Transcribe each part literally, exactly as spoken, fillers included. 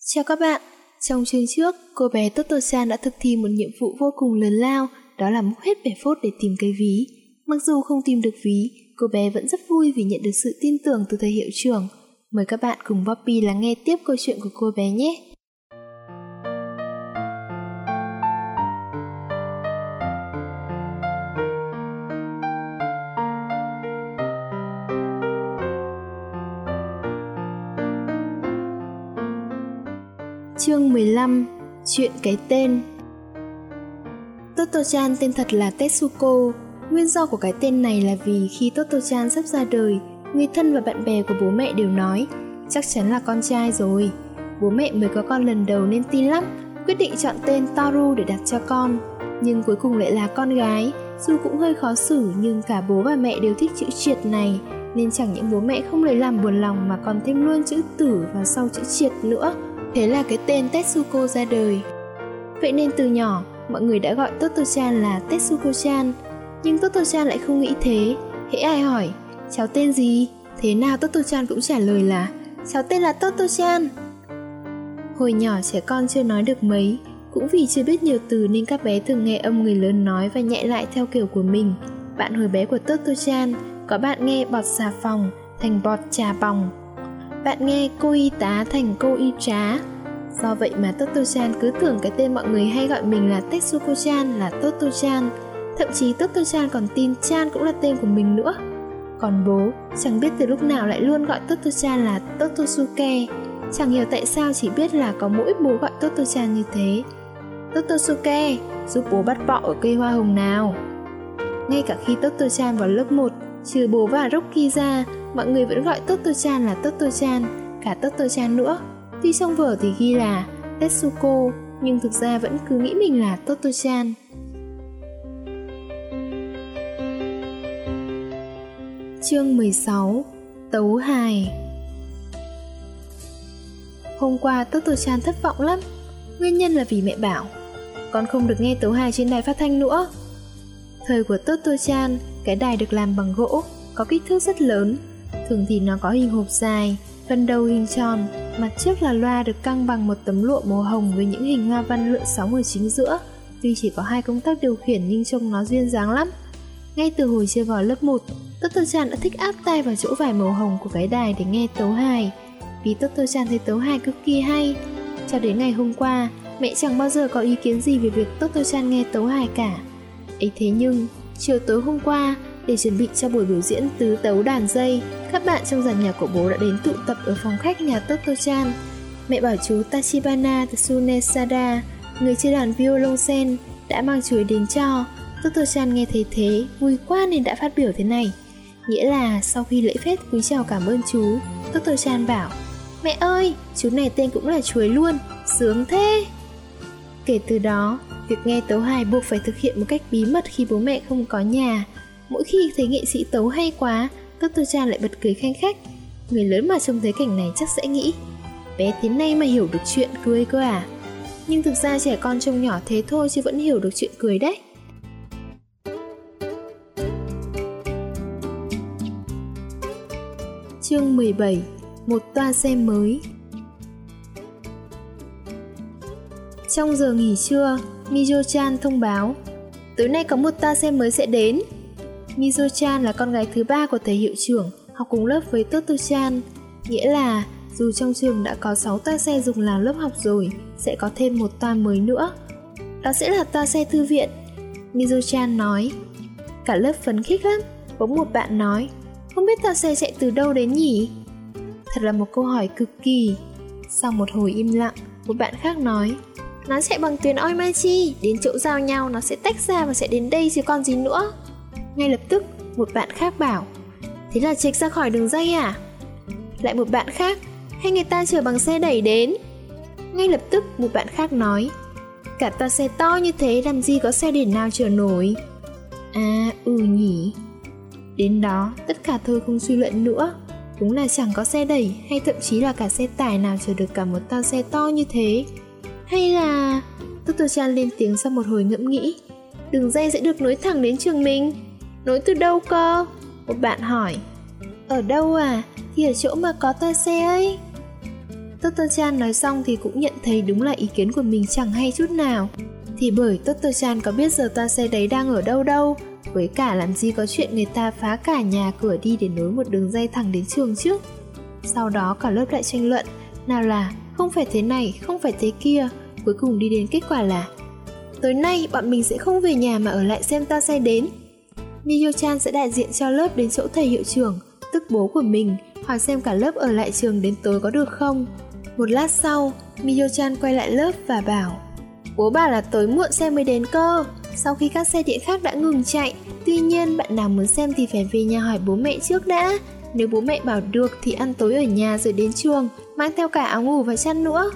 Chào các bạn, trong chương trước, cô bé Toto-chan đã thực thi một nhiệm vụ vô cùng lớn lao, đó là múc hết bể phốt để tìm cái ví. Mặc dù không tìm được ví, cô bé vẫn rất vui vì nhận được sự tin tưởng từ thầy hiệu trưởng. Mời các bạn cùng Poppy lắng nghe tiếp câu chuyện của cô bé nhé. Chương mười lăm. Chuyện cái tên. Toto-chan tên thật là Tetsuko. Nguyên do của cái tên này là vì khi Toto-chan sắp ra đời, người thân và bạn bè của bố mẹ đều nói chắc chắn là con trai rồi. Bố mẹ mới có con lần đầu nên tin lắm, quyết định chọn tên Toru để đặt cho con. Nhưng cuối cùng lại là con gái. Dù cũng hơi khó xử nhưng cả bố và mẹ đều thích chữ triệt này, nên chẳng những bố mẹ không lấy làm buồn lòng mà còn thêm luôn chữ tử vào sau chữ triệt nữa. Thế là cái tên Tetsuko ra đời. Vậy nên từ nhỏ, mọi người đã gọi Toto-chan là Tetsuko-chan. Nhưng Toto-chan lại không nghĩ thế. Hễ ai hỏi, cháu tên gì? Thế nào Toto-chan cũng trả lời là cháu tên là Toto-chan. Hồi nhỏ trẻ con chưa nói được mấy, cũng vì chưa biết nhiều từ nên các bé thường nghe âm người lớn nói và nhại lại theo kiểu của mình. Bạn hồi bé của Toto-chan, có bạn nghe bọt xà phòng thành bọt trà bòng, bạn nghe cô y tá thành cô y trá. Do vậy mà Toto-chan cứ tưởng cái tên mọi người hay gọi mình là Tetsuko-chan là Toto-chan. Thậm chí Toto-chan còn tin Chan cũng là tên của mình nữa. Còn bố, chẳng biết từ lúc nào lại luôn gọi Toto-chan là Totosuke. Chẳng hiểu tại sao chỉ biết là có mỗi bố gọi Toto-chan như thế. Totosuke, giúp bố bắt bọ ở cây hoa hồng nào. Ngay cả khi Toto-chan vào lớp một, trừ bố và Rocky ra, mọi người vẫn gọi Toto-chan là Toto-chan, cả Toto-chan nữa. Tuy trong vở thì ghi là Tetsuko, nhưng thực ra vẫn cứ nghĩ mình là Toto-chan. Chương mười sáu. Tấu hài. Hôm qua Toto-chan thất vọng lắm. Nguyên nhân là vì mẹ bảo con không được nghe tấu hài trên đài phát thanh nữa. Thời của Toto-chan, cái đài được làm bằng gỗ, có kích thước rất lớn. Thường thì nó có hình hộp dài, phần đầu hình tròn, mặt trước là loa được căng bằng một tấm lụa màu hồng với những hình hoa văn lượn sóng ở chính giữa. Tuy chỉ có hai công tắc điều khiển nhưng trông nó duyên dáng lắm. Ngay từ hồi chưa vào lớp một, Toto-chan đã thích áp tay vào chỗ vải màu hồng của cái đài để nghe tấu hài. Vì Toto-chan thấy tấu hài cực kỳ hay. Cho đến ngày hôm qua, mẹ chẳng bao giờ có ý kiến gì về việc Toto-chan nghe tấu hài cả. Ấy thế nhưng, chiều tối hôm qua, để chuẩn bị cho buổi biểu diễn tứ tấu đàn dây, các bạn trong dàn nhạc của bố đã đến tụ tập ở phòng khách nhà Toto-chan. Mẹ bảo chú Tachibana Tsunesada, người chơi đàn violoncel, đã mang chuối đến cho. Toto-chan nghe thấy thế, vui quá nên đã phát biểu thế này. Nghĩa là sau khi lễ phép cúi chào cảm ơn chú, Toto-chan bảo: mẹ ơi, chú này tên cũng là chuối luôn, sướng thế. Kể từ đó, việc nghe tấu hài buộc phải thực hiện một cách bí mật khi bố mẹ không có nhà. Mỗi khi thấy nghệ sĩ tấu hay quá, Toto-chan lại bật cười khanh khách. Người lớn mà trông thấy cảnh này chắc sẽ nghĩ bé thế này mà hiểu được chuyện cười cơ à. Nhưng thực ra trẻ con trông nhỏ thế thôi chứ vẫn hiểu được chuyện cười đấy. Chương mười bảy. Một toa xe mới. Trong giờ nghỉ trưa, Mizo-chan thông báo tối nay có một toa xe mới sẽ đến. Mizo-chan là con gái thứ ba của thầy hiệu trưởng, học cùng lớp với Toto-chan. Nghĩa là dù trong trường đã có sáu toa xe dùng làm lớp học rồi, sẽ có thêm một toa mới nữa. Đó sẽ là toa xe thư viện, Mizo-chan nói. Cả lớp phấn khích lắm. Bỗng một bạn nói, không biết toa xe chạy từ đâu đến nhỉ? Thật là một câu hỏi cực kỳ. Sau một hồi im lặng, một bạn khác nói, nó chạy bằng tuyến Oimachi, đến chỗ giao nhau nó sẽ tách ra và sẽ đến đây chứ còn gì nữa. Ngay lập tức, một bạn khác bảo, thế là chệch ra khỏi đường dây à? Lại một bạn khác, hay người ta chở bằng xe đẩy đến? Ngay lập tức, một bạn khác nói, cả toa xe to như thế làm gì có xe đẩy nào chở nổi? À, ừ nhỉ. Đến đó, tất cả thôi không suy luận nữa. Đúng là chẳng có xe đẩy hay thậm chí là cả xe tải nào chở được cả một toa xe to như thế. Hay là... Toto-chan lên tiếng sau một hồi ngẫm nghĩ, đường dây sẽ được nối thẳng đến trường mình. Nối từ đâu cơ? Một bạn hỏi. Ở đâu à? Thì ở chỗ mà có toa xe ấy. Toto-chan nói xong thì cũng nhận thấy đúng là ý kiến của mình chẳng hay chút nào. Thì bởi Toto-chan có biết giờ toa xe đấy đang ở đâu đâu, với cả làm gì có chuyện người ta phá cả nhà cửa đi để nối một đường dây thẳng đến trường chứ. Sau đó cả lớp lại tranh luận, nào là không phải thế này, không phải thế kia, cuối cùng đi đến kết quả là tối nay bọn mình sẽ không về nhà mà ở lại xem toa xe đến. Miyo-chan sẽ đại diện cho lớp đến chỗ thầy hiệu trưởng, tức bố của mình, hỏi xem cả lớp ở lại trường đến tối có được không. Một lát sau, Miyo-chan quay lại lớp và bảo, bố bảo là tối muộn xe mới đến cơ, sau khi các xe điện khác đã ngừng chạy. Tuy nhiên bạn nào muốn xem thì phải về nhà hỏi bố mẹ trước đã. Nếu bố mẹ bảo được thì ăn tối ở nhà rồi đến trường, mang theo cả áo ngủ và chăn nữa.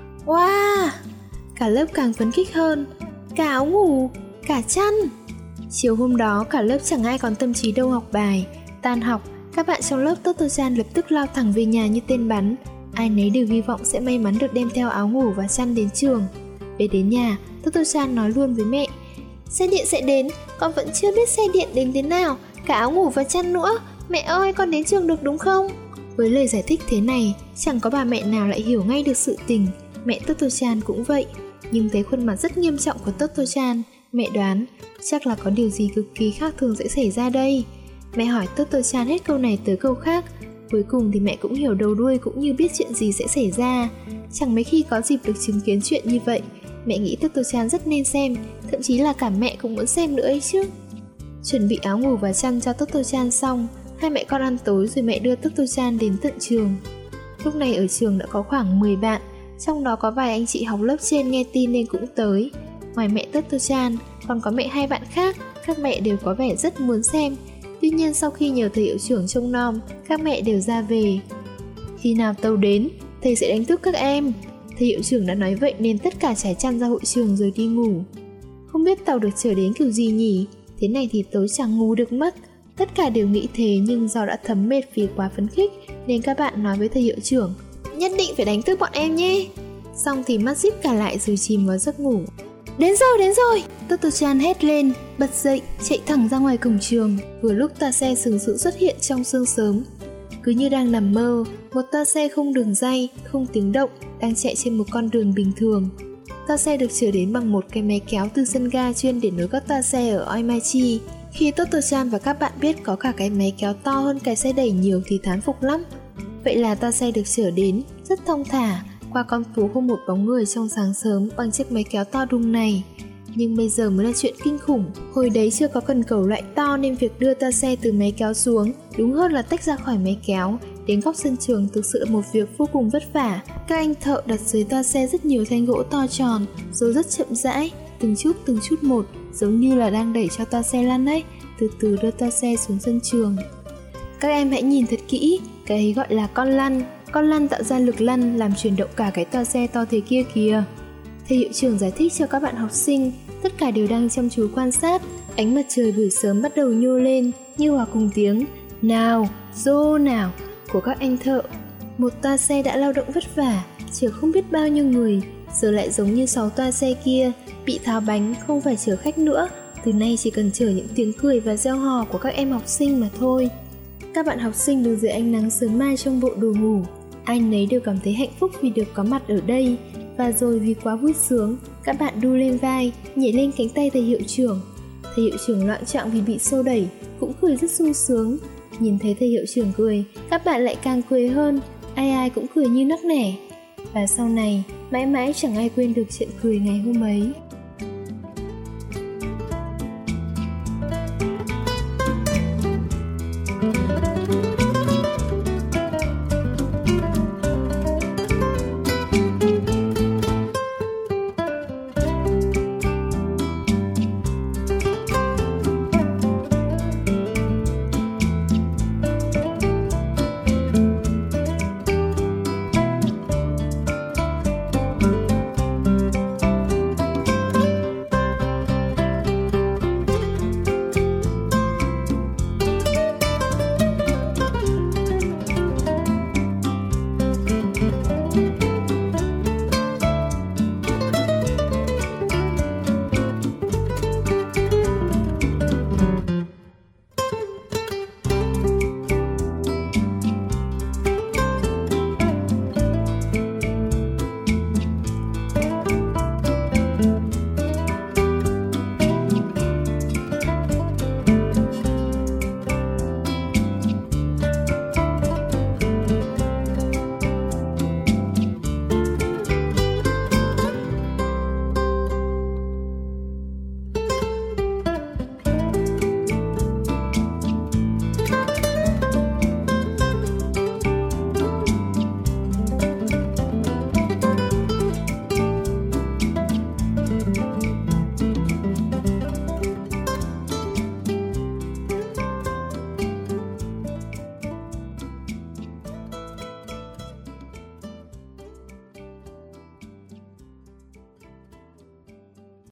Wow! Cả lớp càng phấn khích hơn. Cả áo ngủ, cả chăn. Chiều hôm đó cả lớp chẳng ai còn tâm trí đâu học bài. Tan học, các bạn trong lớp Toto-chan lập tức lao thẳng về nhà như tên bắn. Ai nấy đều hy vọng sẽ may mắn được đem theo áo ngủ và chăn đến trường. Về đến nhà, Toto-chan nói luôn với mẹ, xe điện sẽ đến, con vẫn chưa biết xe điện đến thế nào, cả áo ngủ và chăn nữa. Mẹ ơi, con đến trường được đúng không? Với lời giải thích thế này, chẳng có bà mẹ nào lại hiểu ngay được sự tình. Mẹ Toto-chan cũng vậy. Nhưng thấy khuôn mặt rất nghiêm trọng của Toto-chan, mẹ đoán chắc là có điều gì cực kỳ khác thường sẽ xảy ra đây. Mẹ hỏi Toto-chan hết câu này tới câu khác. Cuối cùng thì mẹ cũng hiểu đầu đuôi cũng như biết chuyện gì sẽ xảy ra. Chẳng mấy khi có dịp được chứng kiến chuyện như vậy. Mẹ nghĩ Toto-chan rất nên xem, thậm chí là cả mẹ cũng muốn xem nữa ấy chứ. Chuẩn bị áo ngủ và chăn cho Toto-chan xong, hai mẹ con ăn tối rồi mẹ đưa Toto-chan đến tận trường. Lúc này ở trường đã có khoảng mười bạn, trong đó có vài anh chị học lớp trên nghe tin nên cũng tới. Ngoài mẹ Toto-chan, còn có mẹ hai bạn khác, các mẹ đều có vẻ rất muốn xem. Tuy nhiên sau khi nhờ thầy hiệu trưởng trông nom, các mẹ đều ra về. Khi nào tàu đến, thầy sẽ đánh thức các em. Thầy hiệu trưởng đã nói vậy nên tất cả trải chăn ra hội trường rồi đi ngủ. Không biết tàu được chờ đến kiểu gì nhỉ? Thế này thì tớ chẳng ngủ được mất. Tất cả đều nghĩ thế nhưng do đã thấm mệt vì quá phấn khích nên các bạn nói với thầy hiệu trưởng, nhất định phải đánh thức bọn em nhé. Xong thì mắt díp cả lại rồi chìm vào giấc ngủ. Đến rồi, đến rồi! Toto-chan hét lên, bật dậy, chạy thẳng ra ngoài cổng trường. Vừa lúc toa xe sừng sững xuất hiện trong sương sớm. Cứ như đang nằm mơ, một toa xe không đường ray, không tiếng động, đang chạy trên một con đường bình thường. Toa xe được chở đến bằng một cái máy kéo từ sân ga chuyên để nối các toa xe ở Oimachi. Khi Toto-chan và các bạn biết có cả cái máy kéo to hơn cái xe đẩy nhiều thì thán phục lắm. Vậy là toa xe được chở đến, rất thong thả, qua con phố không một bóng người trong sáng sớm bằng chiếc máy kéo to đùng này. Nhưng bây giờ mới là chuyện kinh khủng. Hồi đấy chưa có cần cầu loại to nên việc đưa toa xe từ máy kéo xuống, đúng hơn là tách ra khỏi máy kéo, đến góc sân trường thực sự là một việc vô cùng vất vả. Các anh thợ đặt dưới toa xe rất nhiều thanh gỗ to tròn, rồi rất chậm rãi, từng chút từng chút một, giống như là đang đẩy cho toa xe lăn ấy, từ từ đưa toa xe xuống sân trường. Các em hãy nhìn thật kỹ, cái ấy gọi là con lăn. Con lăn tạo ra lực lăn làm chuyển động cả cái toa xe to thế kia kìa. Thầy hiệu trưởng giải thích cho các bạn học sinh, tất cả đều đang chăm chú quan sát. Ánh mặt trời buổi sớm bắt đầu nhô lên, như hòa cùng tiếng nào, rô nào của các anh thợ. Một toa xe đã lao động vất vả, chở không biết bao nhiêu người, giờ lại giống như sáu toa xe kia, bị tháo bánh, không phải chở khách nữa. Từ nay chỉ cần chở những tiếng cười và reo hò của các em học sinh mà thôi. Các bạn học sinh đứng dưới ánh nắng sớm mai trong bộ đồ ngủ, ai nấy đều cảm thấy hạnh phúc vì được có mặt ở đây. Và rồi vì quá vui sướng, các bạn đu lên vai, nhảy lên cánh tay thầy hiệu trưởng. Thầy hiệu trưởng loạng choạng vì bị xô đẩy, cũng cười rất sung sướng. Nhìn thấy thầy hiệu trưởng cười, các bạn lại càng cười hơn, ai ai cũng cười như nắc nẻ. Và sau này, mãi mãi chẳng ai quên được chuyện cười ngày hôm ấy.